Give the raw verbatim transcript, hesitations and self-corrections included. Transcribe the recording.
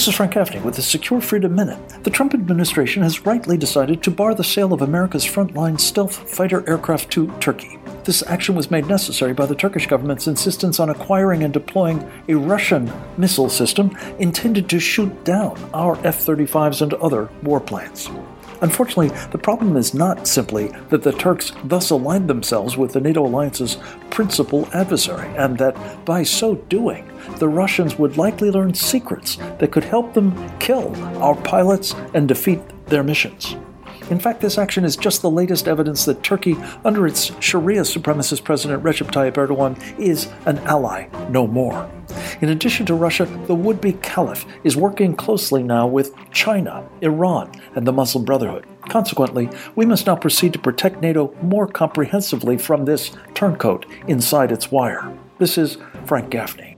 This is Frank Gaffney with the Secure Freedom Minute. The Trump administration has rightly decided to bar the sale of America's frontline stealth fighter aircraft to Turkey. This action was made necessary by the Turkish government's insistence on acquiring and deploying a Russian missile system intended to shoot down our F thirty-fives and other warplanes. Unfortunately, the problem is not simply that the Turks thus aligned themselves with the NATO alliance's principal adversary, and that by so doing, the Russians would likely learn secrets that could help them kill our pilots and defeat their missions. In fact, this action is just the latest evidence that Turkey, under its Sharia supremacist president Recep Tayyip Erdogan, is an ally no more. In addition to Russia, the would-be caliph is working closely now with China, Iran, and the Muslim Brotherhood. Consequently, we must now proceed to protect NATO more comprehensively from this turncoat inside its wire. This is Frank Gaffney.